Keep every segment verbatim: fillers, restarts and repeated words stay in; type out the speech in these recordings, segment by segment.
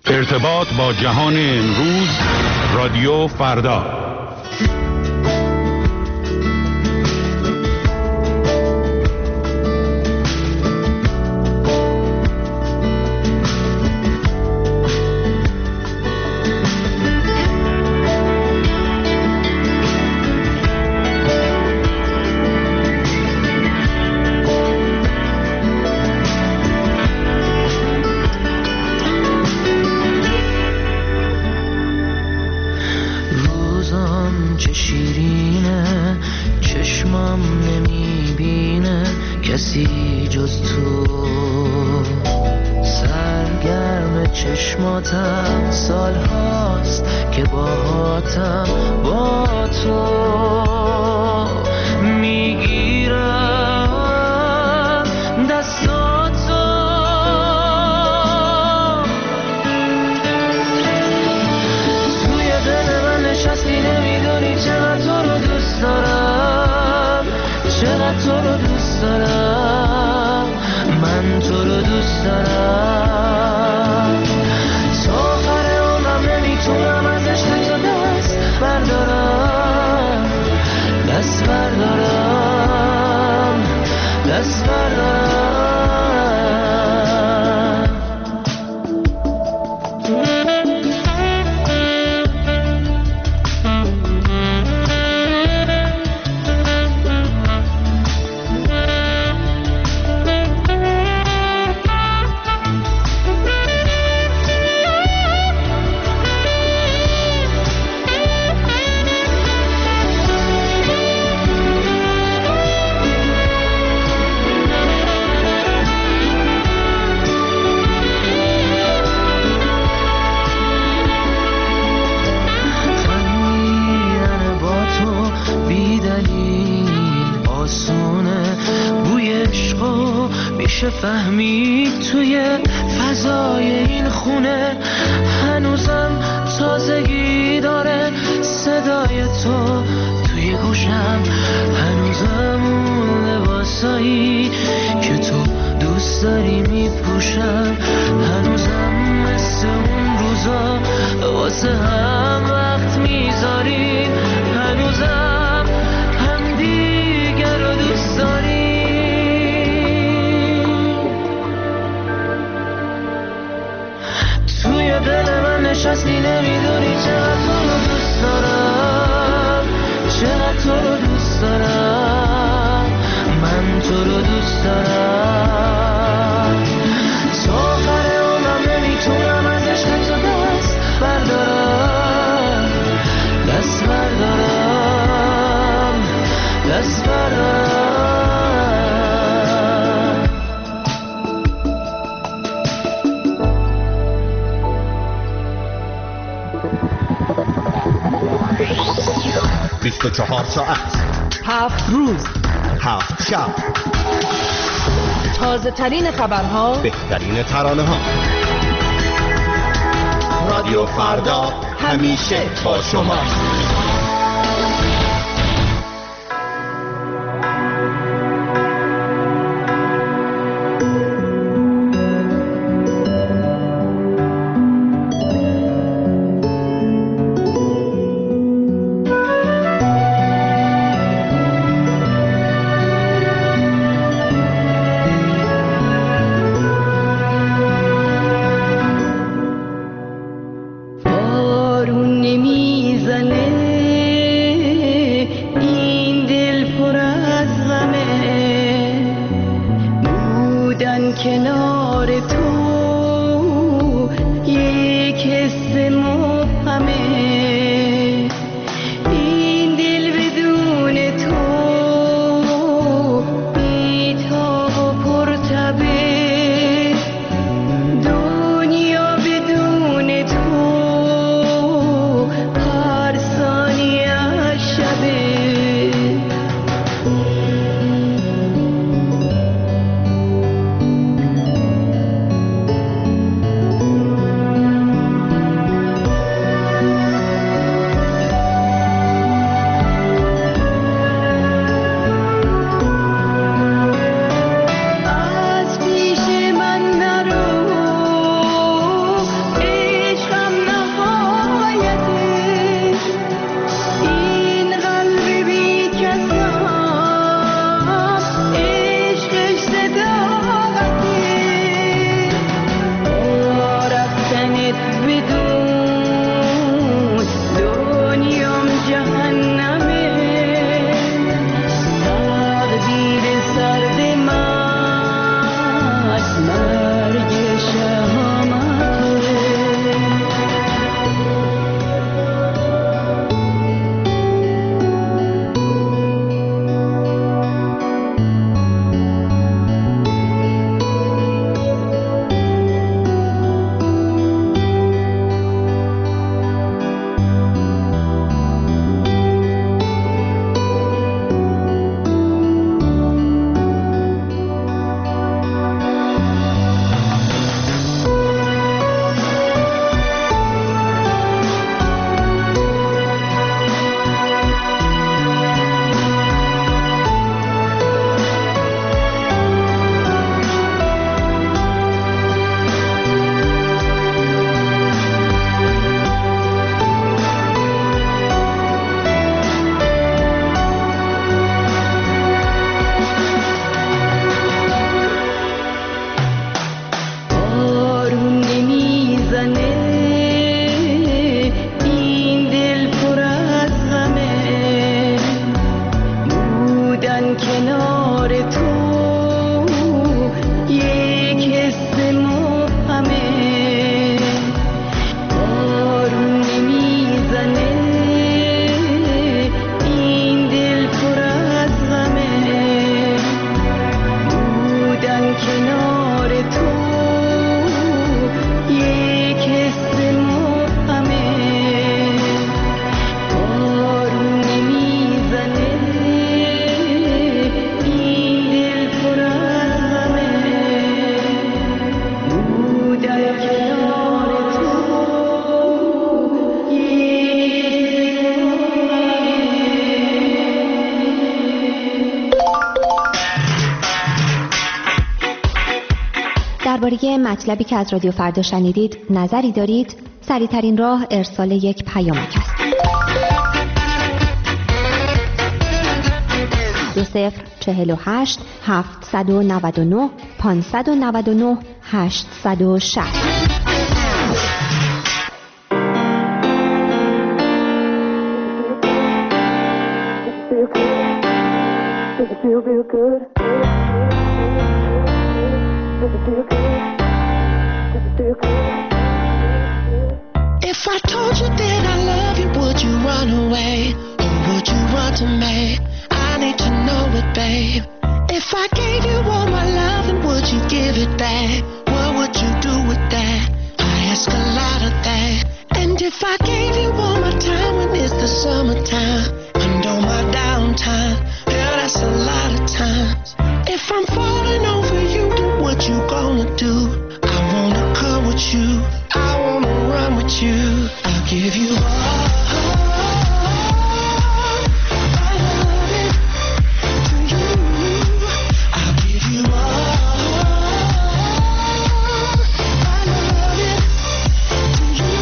ارتباط با جهان امروز، رادیو فردا. فهمید توی فضای این خونه هنوزم تازگی داره صدای تو توی گوشم، هنوزم اون لباسایی که تو دوست داری میپوشم، هنوزم مثل اون روزا واسه هم وقت میذاریم، هنوزم هم دیگر رو دوست داریم. دل من نشستی نمیدونی چقدر تو رو دوست دارم، چقدر تو رو دوست دارم، من تو رو دوست دارم. تا آخر عمرم نمیتونم از عشق تو دست بردارم، دست بردارم، دست بردارم. بیست و چهار ساعت، هفت روز، هفت شب، تازه ترین خبرها، بهترین ترانه ها. رادیو فردا همیشه با شما. بارون نمیزنه درباره مطلبی که از رادیو فردا شنیدید نظری دارید؟ سریع‌ترین راه ارسال یک پیامک است. دو صفر چهل و هشت هفتصد و نود و نه پانصد و نود و نه هشتصد و شصت. Feel real good. Does it feel good? Does it feel good? If I told you that I love you, would you run away? Or would you run to me? I need to know it, babe. If I gave you all my love, and would you give it back? What would you do with that? I ask a lot of that. And if I gave you all my time when it's the summertime, and all my downtime, yeah, that's a lot of times. If I'm falling over you, then what you gonna do? I wanna come with you, I wanna run with you. I'll give you all my loving to you. I'll give you all my loving to you.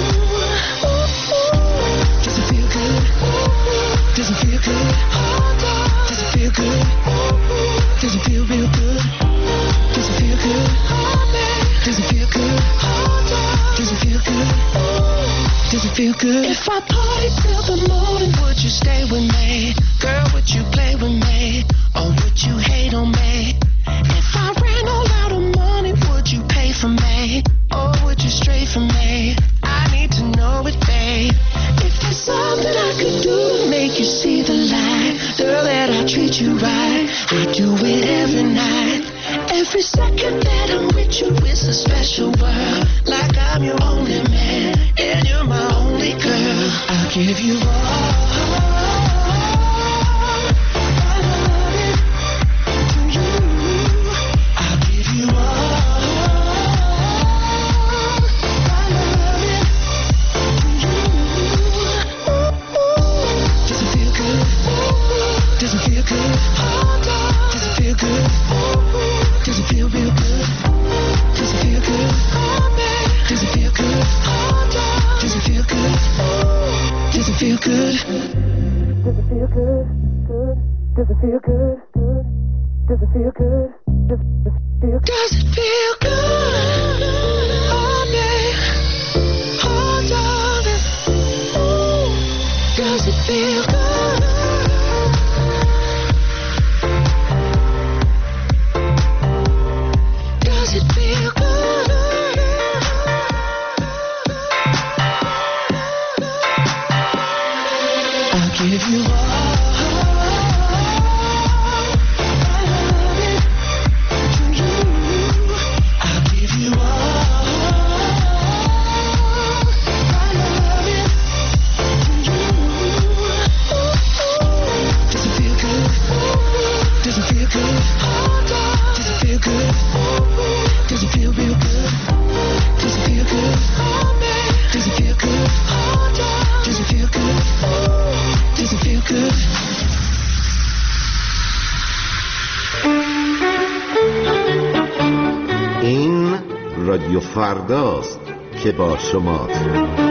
Does it feel good? Does it feel good? Does it feel good? Does it feel real good? Does it feel good? Does it feel good? Does it feel good? Does it feel good? If I party till the morning, would you stay with me? Girl, would you play with me? Or would you hate on me? If I ran all out of money, would you pay for me? Or would you stray from me? I need to know it, babe. If there's something I could do to make you see the light, girl, that I treat you right, I do it every night. Every second that I'm with you is a special world, like I'm your only man, and you're my only girl. I'll give you all my loving to you. I'll give you all my loving to you. Does it feel good? Does it feel good? Does it feel good? Does it feel real good? Does it feel good? Does it feel good? Does it feel good? Does it feel good? Does it feel good? Good. Does it feel good? Good. Does it feel good? Does it feel good? Does it feel good? Oh, babe. Oh, darling. Does it feel good? Does it feel good? I'll give you all my loving to you. I'll give you all my loving to you. Does it feel good? Does it feel good? Does it feel good? Does it feel real good? Does it feel good? Does it feel good? Does it feel good? Does it feel good? این رادیو فرداست که با شماست.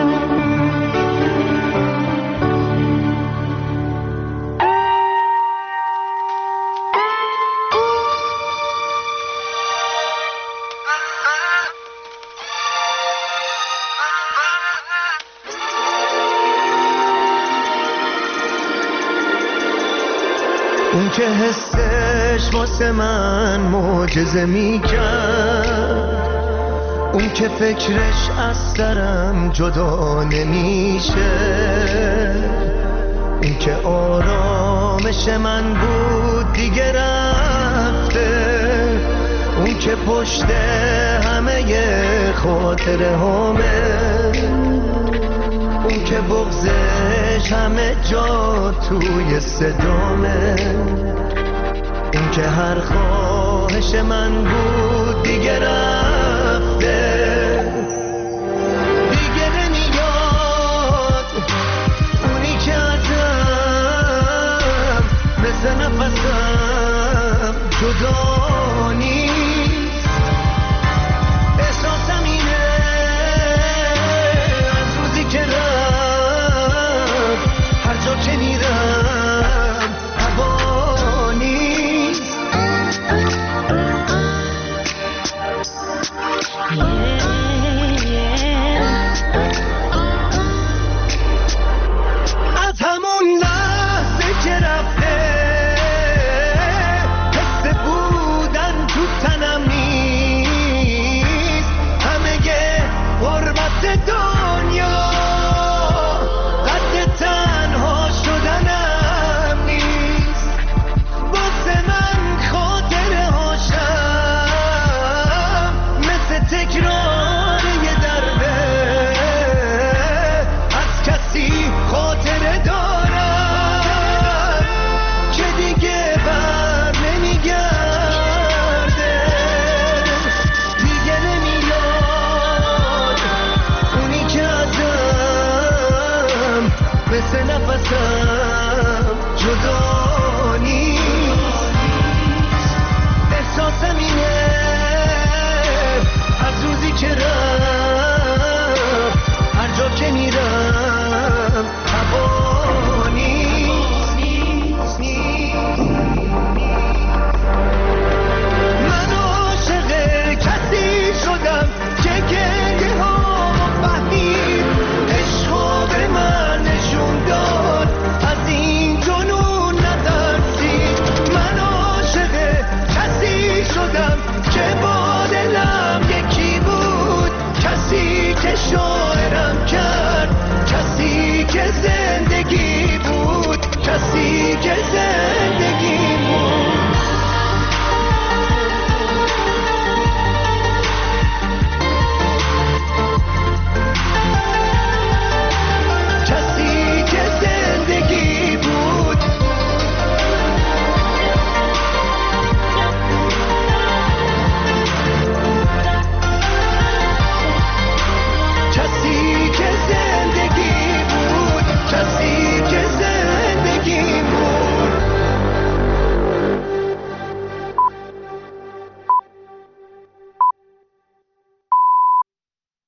اون که حسش واسه من معجزه میکرد، اون که فکرش از سرم جدا نمیشه، اون که آرامش من بود دیگه رفته، اون که پشت همه خاطره همه، اون که بغضش همه جا توی صدامه، اون که هر خواهش من بود دیگه رفته، دیگه نمیاد اونی که ازم مثل نفسم جدا نیست، که